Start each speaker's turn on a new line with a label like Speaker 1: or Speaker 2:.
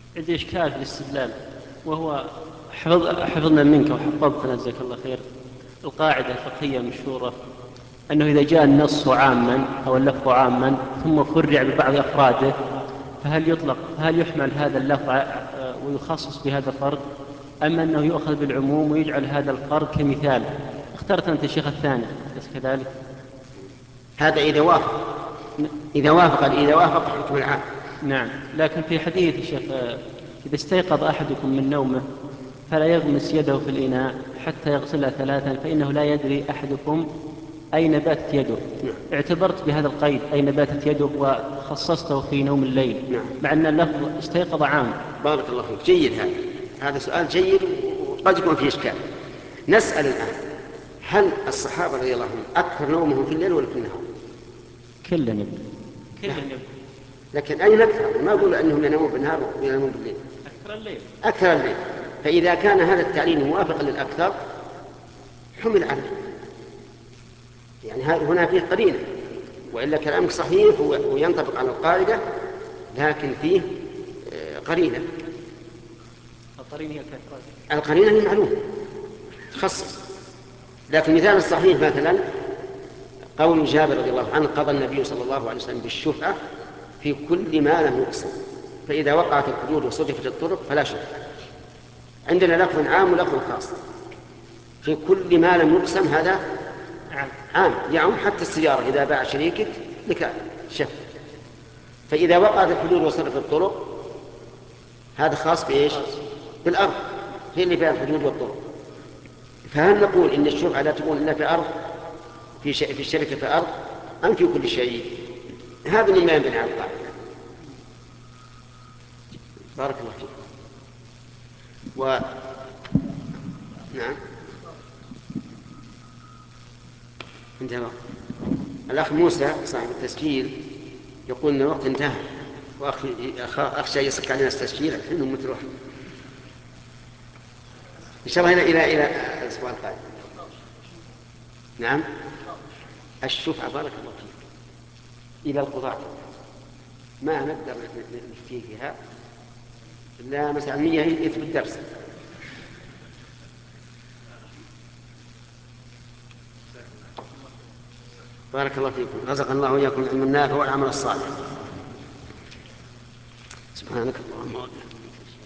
Speaker 1: عندي إشكال في الاستدلال، وهو حفظنا منك وحفظتنا جزاك الله خير القاعدة الفقهية المشهورة أنه إذا جاء النص عاما أو اللفظ عاما ثم فرع ببعض أفراده فهل يحمل هذا اللفظ ويخصص بهذا الفرد، أم أنه يؤخذ بالعموم ويجعل هذا الفرد كمثال؟ اخترت أنت الشيخ الثاني، أليس كذلك؟
Speaker 2: هذا إذا وافق، إذا وافق حكم العام.
Speaker 1: نعم، لكن في حديث الشيخ إذا استيقظ أحدكم من نومه فلا يغمس يده في الإناء حتى يغسلها ثلاثا فإنه لا يدري أحدكم أين باتت يده. اعتبرت بهذا القيد أين باتت يده وخصصته في نوم الليل، مع أن اللفظ استيقظ عام.
Speaker 2: بارك الله فيك، جيد. هذا سؤال جيد وقد يكون فيه إشكال. نسأل الآن، هل الصحابة رضي الله عنهم أكثر نومهم في الليل ولا في النهار؟
Speaker 1: كلا يبدو.
Speaker 2: لكن أين أكثر؟ ما أقول أنهم ينامون بالنهار وينامون بالليل. أكثر الليل. فإذا كان هذا التعليل موافقا للأكثر حمل عليه، يعني هنا فيه قرينة، وإلا كلامك صحيح وينطبق على القاعدة، لكن فيه قرينة. القرينة هي معلومة تخصص. لكن مثال الصحيح مثلا قول جابر رضي الله عنه قضى النبي صلى الله عليه وسلم بالشفعة في كل ما لم يقسم، فإذا وقعت الحدود وصدفت الطرق فلا شفعة. عندنا لفظ عام ولفظ خاص. في كل ما لم يقسم هذا عام، يعم حتى السيارة إذا باع شريكك لك شفع. فإذا وقعت الحدود وصدفت الطرق هذا خاص بإيش؟ بالأرض، هي اللي فيها الحدود والطرق. فهل نقول إن الشفعة لا تكون إلا في أرض، في الشركة في أرض، أم في كل شيء؟ هذا مما ينبني على القاعدة. بارك الله فيك. نعم، انتهى. الأخ موسى صاحب التسجيل يقول إن الوقت انتهى، وأخشى يصك علينا التسجيل الحين ومتروح. إن شاء الله إلى الأسبوع القادم. نعم، الشفعة بارك الله فيك إلى القضاء ما نقدر نفتي فيها إلا مثلا 100 يثبت الدرس. بارك الله فيكم، رزق الله وإياكم العلم النافع والعمل الصالح. سبحانك اللهم وبحمدك.